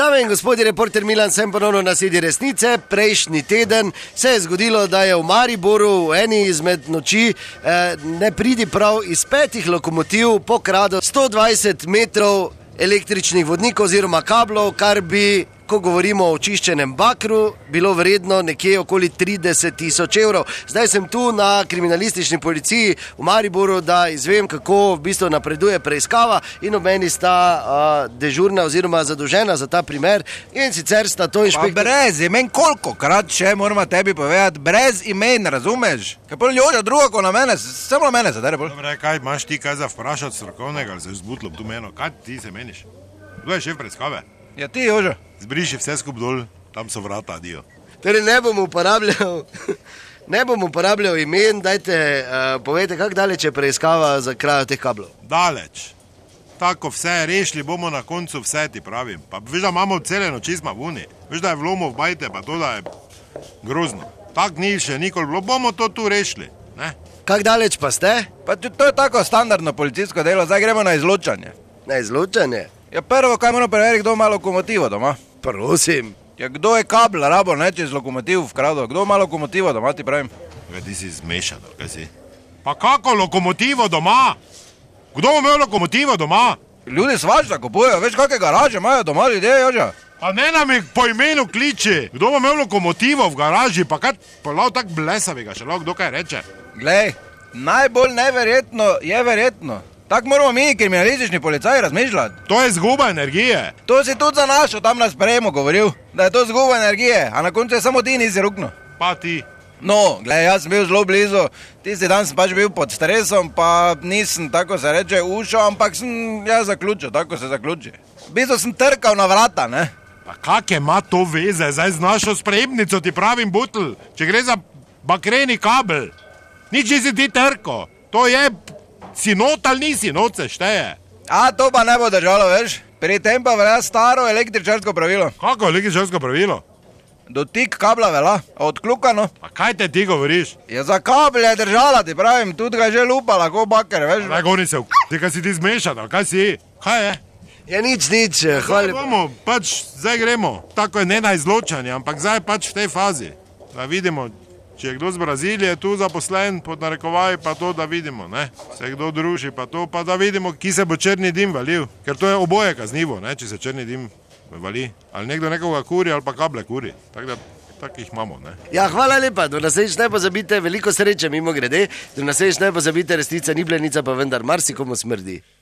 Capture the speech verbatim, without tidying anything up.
Dame in gospodje, reporter Milan, sem ponovno na sedi resnice. Prejšnji teden se je zgodilo, da je v Mariboru v eni izmed noči eh, ne pridi prav iz petih lokomotiv pokradel sto dvajset metrov električnih vodnikov oziroma kablov, kar bi, ko govorimo o očiščenem bakru, bilo vredno nekje okoli trideset tisoč evrov. Zdaj sem tu na kriminalistični policiji v Mariboru, da izvem, kako v bistvu napreduje preiskava, in ob meni sta uh, dežurna oziroma zadolžena za ta primer, in sicer sta to inšpektor... Pa brez imen, koliko krat še moramo tebi povedati, brez imen, razumeš? Kaj pol njoža druga, ko na mene, samo na mene zadere bolj. Dobre, kaj imaš ti kaj za vprašati strokovnega, ali se zbutlom tu meno, kaj ti se meniš? Kdo je šef preiskave? Ja ti, Joža. Zbriši vse skup dol, tam so vrata, adijo. Torej ne bom uporabljal, ne bom uporabljal imen, dajte, uh, povejte, kako daleč je preiskava za krajo teh kablov? Daleč. Tako vse, rešili bomo na koncu vse, ti pravim. Pa veš, da imamo cele noči smo vuni. Veš, da je vlomo v bajte, pa to, da je grozno. Tak ni še nikoli bilo, bomo to tu rešili, ne? Kako daleč pa ste? Pa to je tako standardno policijsko delo, zdaj gremo na izločanje. Na izločanje? Ja prvo, kaj moramo preveriti, kdo ima lokomotivo doma? Prosim. Ja kdo je kabel rabo, ne, čez lokomotiv vkradel? Kdo ima lokomotivo doma, ti pravim? Ja, ti si zmešan, kaj si? Pa kako lokomotivo doma? Kdo ima lokomotivo doma? Ljudi svašta kupujejo, veš kakve garaže imajo doma ljudje, Joža? Pa ne nam jih po imenu kliči. Kdo ima imel lokomotivo v garaži, pa kaj polav tak blesavega, še lahko kdo kaj reče? Glej, najbolj neverjetno je verjetno. Tako moramo mi, kriminalistični policaji, razmišljati. To je zguba energije. To si tudi za našo tam na sprejemu govoril, da je to zguba energije, a na koncu je samo ti nisi ruknil. Pa ti. No, glej, jaz sem bil zelo blizu, tisti dan sem pač bil pod stresom, pa nisem, tako se reče, ušel, ampak sem jaz zaključil, tako se zaključi. V bistvu sem trkal na vrata, ne? Pa kak ima to veze zdaj z našo sprejemnico, ti pravim, butl, če gre za bakreni kabel. Nič nisi ti trko, to je... Si not ali nisi, not se šteje. A, to pa ne bo držalo, veš? Pri tem pa velja staro električarsko pravilo. Kako električarsko pravilo? Dotik kabla velja, odkljukano. Pa kaj te ti govoriš? Ja za kabel je držala, ti pravim, tudi ga že lupa, lahko baker, veš? Daj, goni se v k***, ti kaj si ti zmešan, ali kaj si? Kaj je? Ja nič, nič, hvala. Zdaj bomo, pač, zdaj gremo. Tako je ne na izločanje, ampak zdaj pač v tej fazi. Da vidimo, če je kdo z Brazilije tu zaposlen, pod narekovaj, pa to, da vidimo, ne? Se kdo druži, pa to, pa da vidimo, ki se bo črni dim valil. Ker to je oboje kaznivo, ne? Če se črni dim vali. Ali nekdo nekoga kuri, ali pa kable kuri. Tako da, tak jih imamo, ne? Ja, hvala lepa, do naslednjič ne pozabite, veliko sreče mimo grede, do naslednjič ne pozabite, resnica ni blenica, pa vendar marsikomu smrdi.